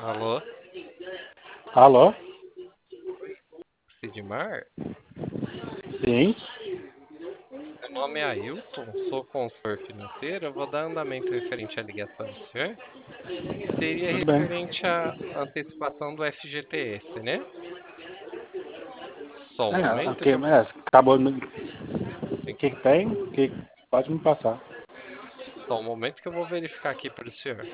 Alô? Alô? Oi, Sidmar? Sim, Meu nome é Ailton, sou consultor financeiro. Eu vou dar andamento referente à ligação do senhor. Seria tudo bem. referente à antecipação do FGTS, né? Só um momento Ok, que eu vou... acabou. Sim, O que tem? Pode me passar. só um momento que eu vou verificar aqui para o senhor.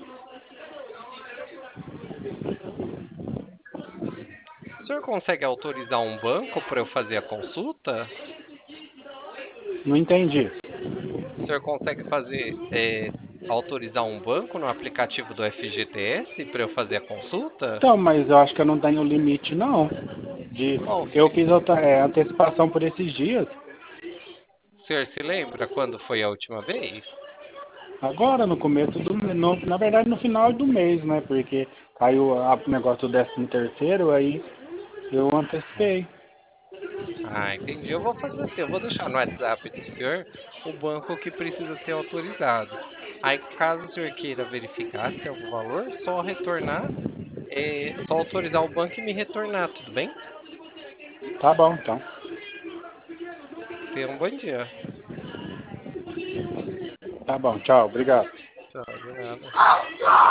O senhor consegue autorizar um banco para eu fazer a consulta? Não entendi. O senhor consegue autorizar um banco no aplicativo do FGTS para eu fazer a consulta? Então, mas eu acho que eu não tenho limite, não. De, Qual eu que... fiz antecipação por esses dias. O senhor se lembra quando foi a última vez? Agora, no começo do mês. Na verdade, no final do mês, né? Porque caiu o negócio do 13º, aí eu antecipei. Ah, entendi. Eu vou fazer assim, eu vou deixar no WhatsApp do senhor o banco que precisa ser autorizado. Aí, caso o senhor queira verificar se tem algum valor, só retornar, só autorizar o banco e me retornar, tudo bem? Tá bom, então. Tenha um bom dia. Tá bom, tchau, obrigado. Tchau, de nada.